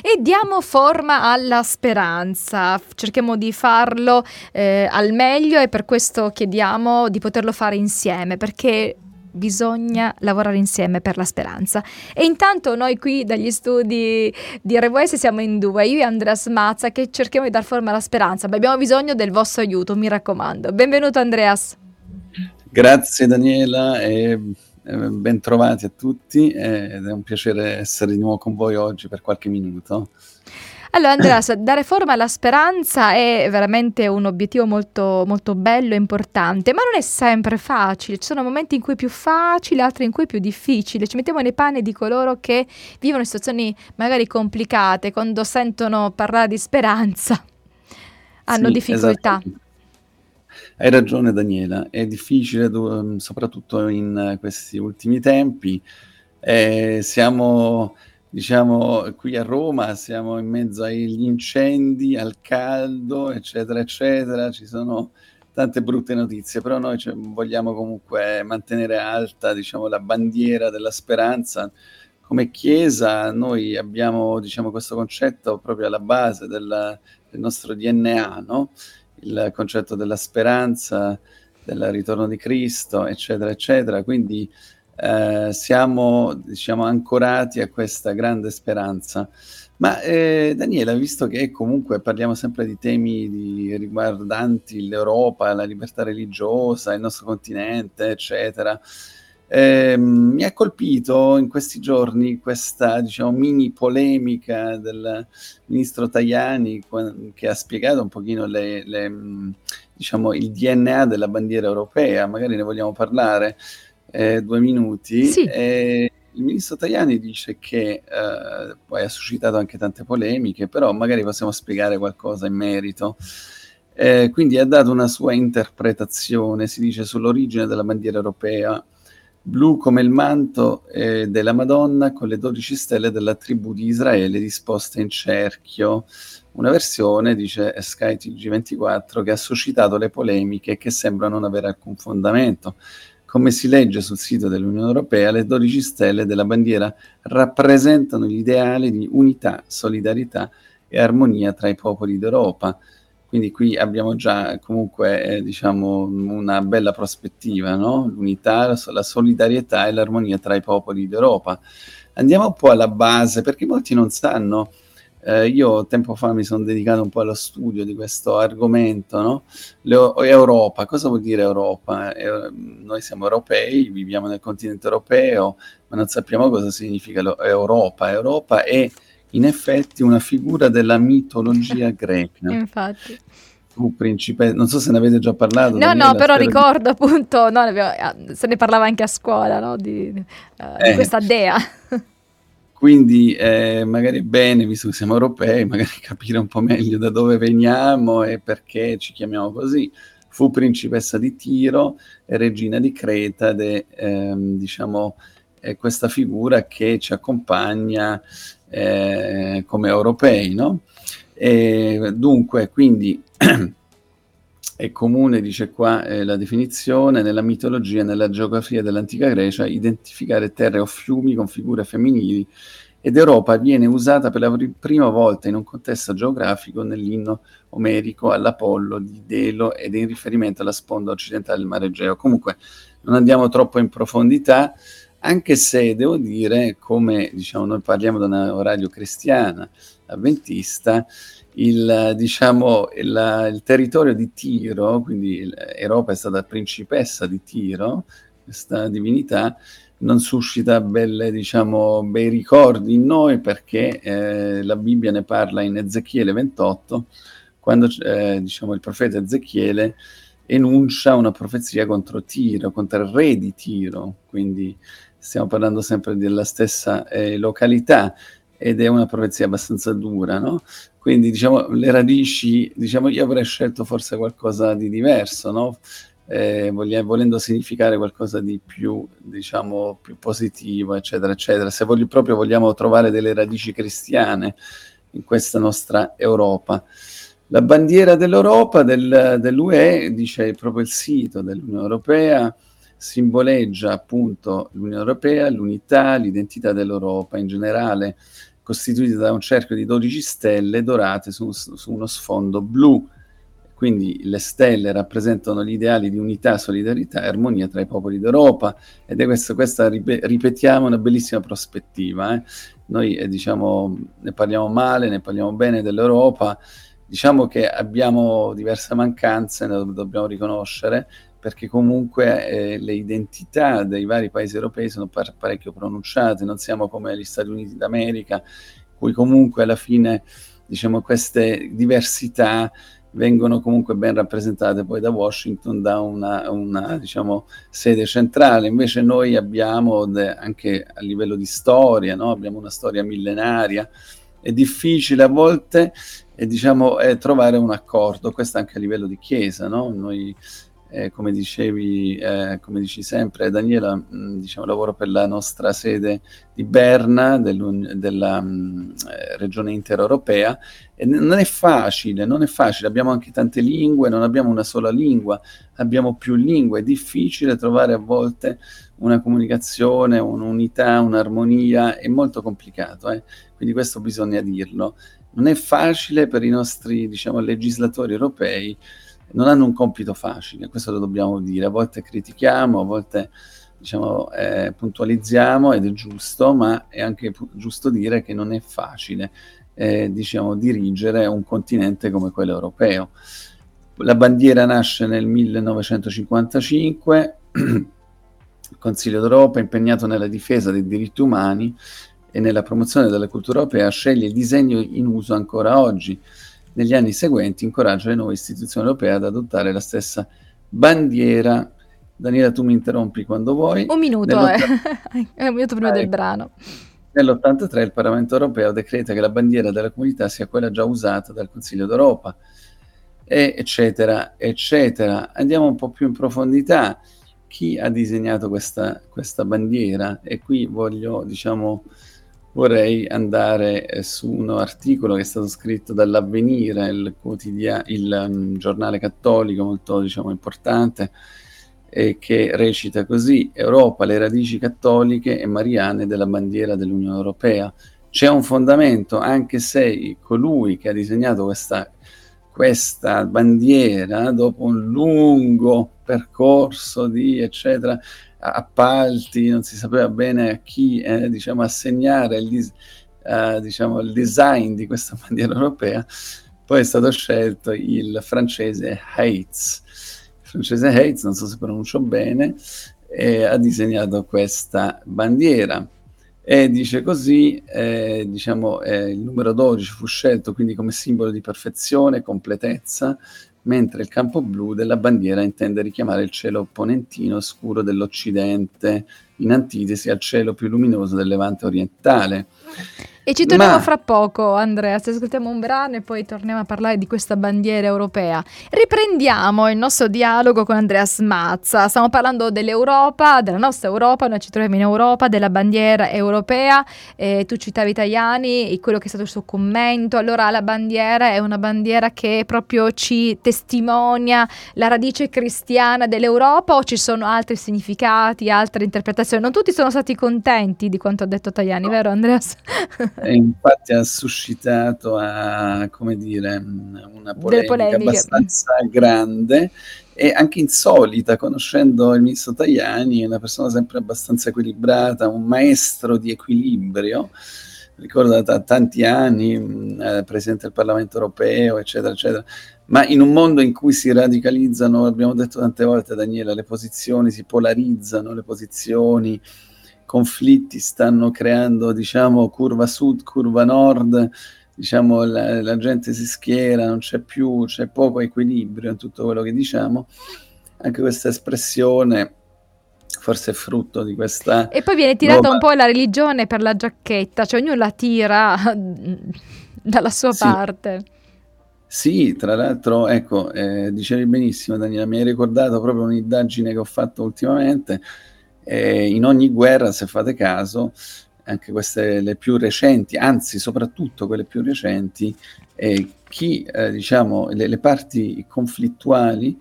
e diamo forma alla speranza. Cerchiamo di farlo al meglio e per questo chiediamo di poterlo fare insieme, perché bisogna lavorare insieme per la speranza. E intanto noi qui dagli studi di RWS siamo in due, io e Andreas Mazza, che cerchiamo di dar forma alla speranza, ma abbiamo bisogno del vostro aiuto, mi raccomando. Benvenuto Andreas. Grazie Daniela e ben trovati a tutti ed è un piacere essere di nuovo con voi oggi per qualche minuto. Allora Andreas, dare forma alla speranza è veramente un obiettivo molto, molto bello e importante, ma non è sempre facile. Ci sono momenti in cui è più facile, altri in cui è più difficile. Ci mettiamo nei panni di coloro che vivono situazioni magari complicate, quando sentono parlare di speranza hanno Sì, difficoltà. esatto. Hai ragione Daniela, è difficile soprattutto in questi ultimi tempi. Siamo, diciamo, qui a Roma, siamo in mezzo agli incendi, al caldo, eccetera, eccetera. Ci sono tante brutte notizie, però noi vogliamo comunque mantenere alta, diciamo, la bandiera della speranza. Come Chiesa noi abbiamo, diciamo, questo concetto proprio alla base del nostro DNA, no? Il concetto della speranza, del ritorno di Cristo, eccetera, eccetera. Quindi siamo, diciamo, ancorati a questa grande speranza. Ma Daniela, visto che comunque parliamo sempre di temi riguardanti l'Europa, la libertà religiosa, il nostro continente, eccetera, mi ha colpito in questi giorni questa, diciamo, mini polemica del ministro Tajani che ha spiegato un pochino diciamo, il DNA della bandiera europea. Magari ne vogliamo parlare 2 minuti. Sì. Il ministro Tajani dice che poi ha suscitato anche tante polemiche, però magari possiamo spiegare qualcosa in merito. Quindi ha dato una sua interpretazione, si dice, sull'origine della bandiera europea, blu come il manto della Madonna con le 12 stelle della tribù di Israele disposte in cerchio. Una versione, dice SkyTG24, che ha suscitato le polemiche e che sembra non avere alcun fondamento. Come si legge sul sito dell'Unione Europea, le 12 stelle della bandiera rappresentano gli ideali di unità, solidarietà e armonia tra i popoli d'Europa. Quindi qui abbiamo già comunque diciamo una bella prospettiva, no? L'unità, la solidarietà e l'armonia tra i popoli d'Europa. Andiamo un po' alla base, perché molti non sanno. Io tempo fa mi sono dedicato un po' allo studio di questo argomento, no? Europa, cosa vuol dire Europa? Noi siamo europei, viviamo nel continente europeo, ma non sappiamo cosa significa Europa. Europa è in effetti una figura della mitologia greca. Infatti. Fu principe, non so se ne avete già parlato, No, Daniela, però spero di... ricordo appunto, no, se ne parlava anche a scuola, no, di questa dea. Quindi magari è bene, visto che siamo europei, magari capire un po' meglio da dove veniamo e perché ci chiamiamo così. Fu principessa di Tiro e regina di Creta ed è, diciamo, è questa figura che ci accompagna come europei, no? E dunque, quindi è comune, dice qua la definizione, nella mitologia e nella geografia dell'antica Grecia, identificare terre o fiumi con figure femminili, ed Europa viene usata per la prima volta in un contesto geografico nell'inno omerico all'Apollo di Delo ed in riferimento alla sponda occidentale del Mare Egeo. Comunque non andiamo troppo in profondità, anche se devo dire, come diciamo, noi parliamo da una radio cristiana avventista, diciamo, il territorio di Tiro, quindi Europa è stata principessa di Tiro, questa divinità, non suscita diciamo, bei ricordi in noi, perché la Bibbia ne parla in Ezechiele 28, quando diciamo, il profeta Ezechiele enuncia una profezia contro Tiro, contro il re di Tiro, quindi stiamo parlando sempre della stessa località, ed è una profezia abbastanza dura, no? Quindi diciamo le radici, diciamo, io avrei scelto forse qualcosa di diverso, no? Volendo significare qualcosa di più, diciamo, più positivo, eccetera, eccetera. Se proprio vogliamo trovare delle radici cristiane in questa nostra Europa. La bandiera dell'Europa, dell'UE, dice proprio il sito dell'Unione Europea, simboleggia appunto l'Unione Europea, l'unità, l'identità dell'Europa in generale, costituita da un cerchio di 12 stelle dorate su uno sfondo blu. Quindi le stelle rappresentano gli ideali di unità, solidarietà e armonia tra i popoli d'Europa, ed è questa ripetiamo, una bellissima prospettiva. Noi diciamo, ne parliamo male, ne parliamo bene dell'Europa, diciamo che abbiamo diverse mancanze, ne dobbiamo riconoscere, perché comunque le identità dei vari paesi europei sono parecchio pronunciate, non siamo come gli Stati Uniti d'America, cui comunque alla fine diciamo, queste diversità vengono comunque ben rappresentate poi da Washington, da una diciamo, sede centrale. Invece noi abbiamo anche a livello di storia, no? Abbiamo una storia millenaria, è difficile a volte diciamo, trovare un accordo, questo anche a livello di Chiesa, no? Noi come dici sempre Daniela, diciamo, lavoro per la nostra sede di Berna della regione intereuropea, e non è facile, abbiamo anche tante lingue, non abbiamo una sola lingua, abbiamo più lingue, è difficile trovare a volte una comunicazione, un'unità, un'armonia, è molto complicato, quindi questo bisogna dirlo. Non è facile per i nostri, diciamo, legislatori europei, non hanno un compito facile, questo lo dobbiamo dire, a volte critichiamo, a volte diciamo, puntualizziamo, ed è giusto, ma è anche giusto dire che non è facile diciamo, dirigere un continente come quello europeo. La bandiera nasce nel 1955, il Consiglio d'Europa, impegnato nella difesa dei diritti umani e nella promozione della cultura europea, sceglie il disegno in uso ancora oggi. Negli anni seguenti incoraggia le nuove istituzioni europee ad adottare la stessa bandiera. Daniela, tu mi interrompi quando vuoi. Un minuto, è un minuto prima del brano. Nell'83 il Parlamento europeo decreta che la bandiera della comunità sia quella già usata dal Consiglio d'Europa, eccetera, eccetera. Andiamo un po' più in profondità. Chi ha disegnato questa bandiera? E qui vorrei andare su un articolo che è stato scritto dall'Avvenire, il giornale cattolico molto, diciamo, importante, che recita così: Europa, le radici cattoliche e mariane della bandiera dell'Unione Europea. C'è un fondamento, anche se colui che ha disegnato questa bandiera, dopo un lungo percorso di eccetera, appalti, non si sapeva bene a chi diciamo, assegnare il design di questa bandiera europea, poi è stato scelto il francese Heitz. Il francese Heitz, non so se pronuncio bene, ha disegnato questa bandiera. E dice così, il numero 12 fu scelto quindi come simbolo di perfezione e completezza, mentre il campo blu della bandiera intende richiamare il cielo ponentino scuro dell'Occidente, in antitesi al cielo più luminoso del Levante orientale. E ci torniamo fra poco, Andrea, se ascoltiamo un brano e poi torniamo a parlare di questa bandiera europea. Riprendiamo il nostro dialogo con Andreas Mazza. Stiamo parlando dell'Europa, della nostra Europa, noi ci troviamo in Europa, della bandiera europea. Tu citavi Tajani e quello che è stato il suo commento. Allora, la bandiera è una bandiera che proprio ci testimonia la radice cristiana dell'Europa, o ci sono altri significati, altre interpretazioni? Non tutti sono stati contenti di quanto ha detto Tajani, no. Vero Andreas? E infatti ha suscitato una polemica abbastanza grande e anche insolita, conoscendo il ministro Tajani, è una persona sempre abbastanza equilibrata, un maestro di equilibrio, ricordo da tanti anni, presidente del Parlamento europeo, eccetera, eccetera. Ma in un mondo in cui si radicalizzano, abbiamo detto tante volte Daniela, le posizioni si polarizzano, le posizioni, conflitti stanno creando, diciamo, curva sud, curva nord, diciamo, la gente si schiera, c'è poco equilibrio in tutto quello che diciamo. Anche questa espressione forse è frutto di questa... E poi viene tirata un po' la religione per la giacchetta, cioè ognuno la tira dalla sua parte. Sì, tra l'altro, ecco, dicevi benissimo Daniela, mi hai ricordato proprio un'indagine che ho fatto ultimamente. In ogni guerra, se fate caso, anche queste le più recenti, anzi soprattutto quelle più recenti, diciamo, le parti conflittuali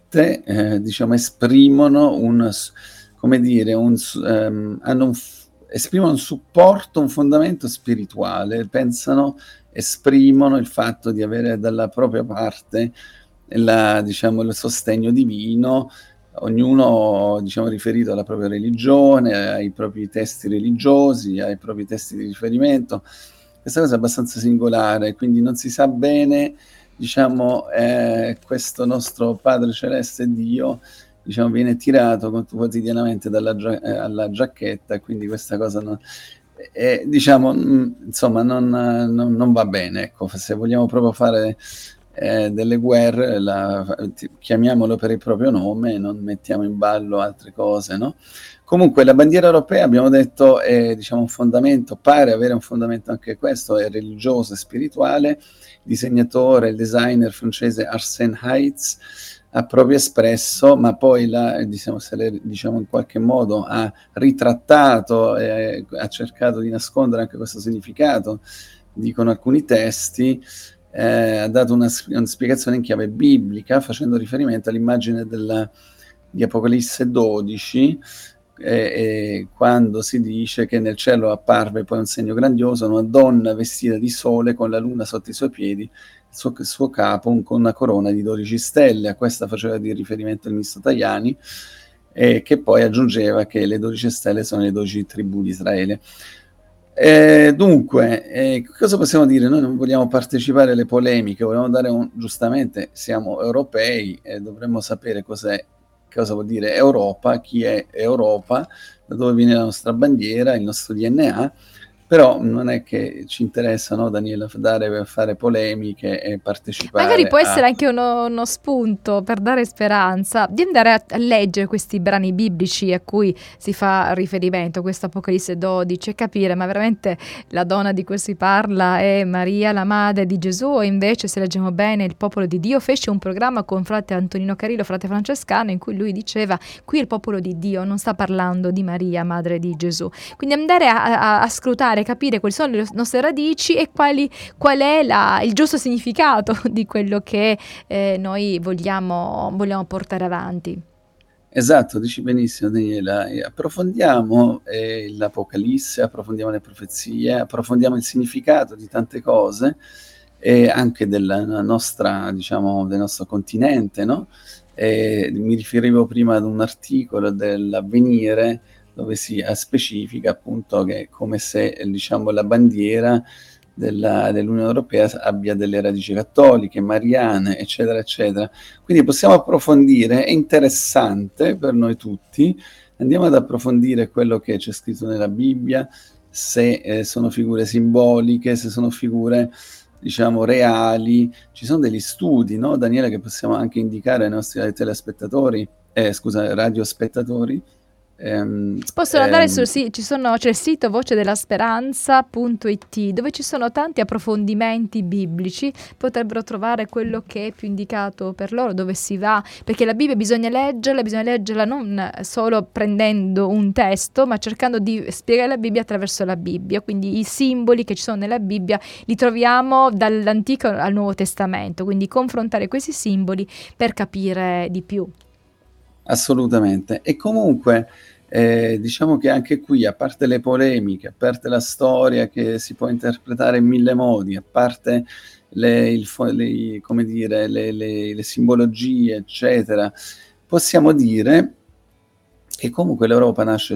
tutte diciamo, esprimono hanno esprimono un supporto, un fondamento spirituale, pensano, esprimono il fatto di avere dalla propria parte diciamo, il sostegno divino, ognuno, diciamo, riferito alla propria religione, ai propri testi religiosi, ai propri testi di riferimento. Questa cosa è abbastanza singolare, quindi non si sa bene, diciamo, questo nostro Padre Celeste Dio, diciamo, viene tirato quotidianamente alla giacchetta, quindi questa cosa non, diciamo, insomma, non va bene. Ecco, se vogliamo proprio fare delle guerre, chiamiamolo per il proprio nome, non mettiamo in ballo altre cose, no? Comunque la bandiera europea, abbiamo detto, è, diciamo, un fondamento, pare avere un fondamento anche questo, è religioso e spirituale. Il disegnatore, il designer francese Arsène Heitz ha proprio espresso, ma poi diciamo, diciamo, in qualche modo ha ritrattato, ha cercato di nascondere anche questo significato, dicono alcuni testi, ha dato una spiegazione in chiave biblica, facendo riferimento all'immagine di Apocalisse 12, quando si dice che nel cielo apparve poi un segno grandioso, una donna vestita di sole con la luna sotto i suoi piedi, il suo capo con una corona di 12 stelle. A questa faceva di riferimento il ministro Tajani, che poi aggiungeva che le 12 stelle sono le 12 tribù di Israele. Dunque, cosa possiamo dire? Noi non vogliamo partecipare alle polemiche, vogliamo dare giustamente, siamo europei e dovremmo sapere cosa vuol dire Europa, chi è Europa, da dove viene la nostra bandiera, il nostro DNA, però non è che ci interessa, no, Daniela, fare polemiche e partecipare Magari può essere anche uno spunto per dare speranza di andare a leggere questi brani biblici a cui si fa riferimento, questo Apocalisse 12, e capire, ma veramente la donna di cui si parla è Maria, la madre di Gesù, o invece, se leggiamo bene, il popolo di Dio? Fece un programma con frate Antonino Carillo, frate francescano, in cui lui diceva: qui il popolo di Dio non sta parlando di Maria, madre di Gesù. Quindi andare a scrutare, capire quali sono le nostre radici e qual è il giusto significato di quello che noi vogliamo portare avanti. Esatto, dici benissimo, Daniela. Approfondiamo l'Apocalisse, approfondiamo le profezie, approfondiamo il significato di tante cose, e anche della nostra, diciamo, del nostro continente, no? Mi riferivo prima ad un articolo dell'Avvenire dove si specifica appunto che è come se, diciamo, la bandiera dell'Unione Europea abbia delle radici cattoliche, mariane, eccetera, eccetera. Quindi possiamo approfondire, è interessante per noi tutti, andiamo ad approfondire quello che c'è scritto nella Bibbia, se sono figure simboliche, se sono figure, diciamo, reali. Ci sono degli studi, no, Daniele, che possiamo anche indicare ai nostri telespettatori, radiospettatori. Possono andare c'è il sito voce della speranza.it, dove ci sono tanti approfondimenti biblici, potrebbero trovare quello che è più indicato per loro, dove si va, perché la Bibbia bisogna leggerla non solo prendendo un testo, ma cercando di spiegare la Bibbia attraverso la Bibbia. Quindi i simboli che ci sono nella Bibbia li troviamo dall'Antico al Nuovo Testamento, quindi confrontare questi simboli per capire di più. Assolutamente. E comunque diciamo che anche qui, a parte le polemiche, a parte la storia che si può interpretare in mille modi, a parte le simbologie, eccetera, possiamo dire che comunque l'Europa nasce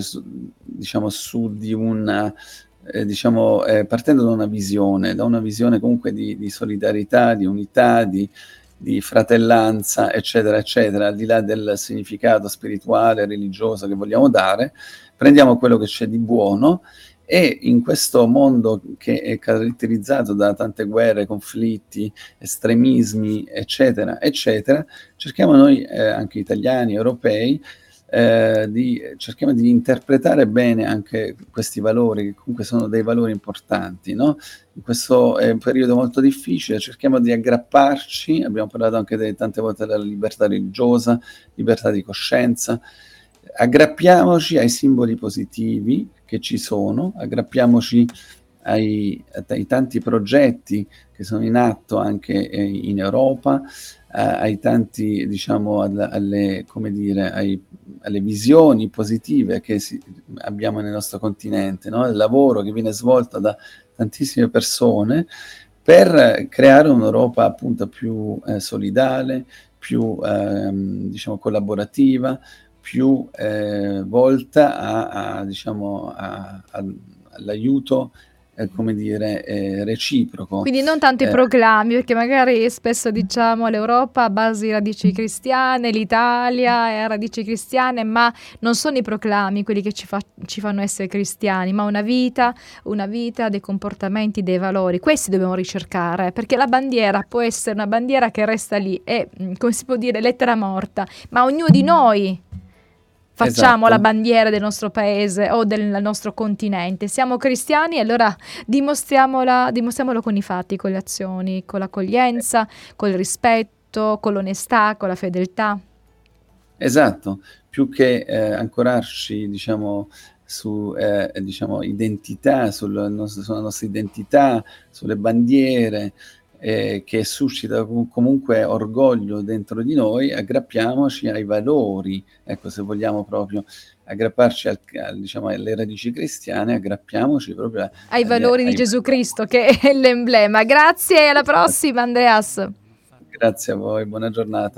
partendo da una visione comunque di solidarietà, di unità, di fratellanza, eccetera, eccetera, al di là del significato spirituale, religioso che vogliamo dare, prendiamo quello che c'è di buono, e in questo mondo che è caratterizzato da tante guerre, conflitti, estremismi, eccetera, eccetera, cerchiamo noi, anche italiani, europei, cerchiamo di interpretare bene anche questi valori, che comunque sono dei valori importanti, no? In questo è un periodo molto difficile, cerchiamo di aggrapparci, abbiamo parlato anche tante volte della libertà religiosa, libertà di coscienza, aggrappiamoci ai simboli positivi che ci sono, aggrappiamoci ai tanti progetti che sono in atto anche in Europa, ai tanti, diciamo, alle, come dire, alle visioni positive che abbiamo nel nostro continente, no? Il lavoro che viene svolto da tantissime persone per creare un'Europa appunto più solidale, più diciamo collaborativa, più volta diciamo, all'aiuto, come dire, reciproco. Quindi non tanto i proclami, perché magari spesso diciamo l'Europa ha basi radici cristiane, l'Italia ha radici cristiane, ma non sono i proclami quelli che ci fanno essere cristiani, ma una vita, dei comportamenti, dei valori. Questi dobbiamo ricercare, perché la bandiera può essere una bandiera che resta lì, è, come si può dire, lettera morta, ma ognuno di noi facciamo la Esatto, bandiera del nostro paese o del nostro continente. Siamo cristiani, allora dimostriamolo con i fatti, con le azioni, con l'accoglienza, col rispetto, con l'onestà, con la fedeltà. esatto. Più che ancorarci, diciamo, su diciamo, identità, sulla nostra identità, sulle bandiere, che suscita comunque orgoglio dentro di noi, aggrappiamoci ai valori, ecco, se vogliamo proprio aggrapparci diciamo, alle radici cristiane, aggrappiamoci proprio Ai valori di ai Gesù Cristo, valori. che è l'emblema. Grazie e alla Esatto. prossima, Andreas. Grazie a voi, buona giornata.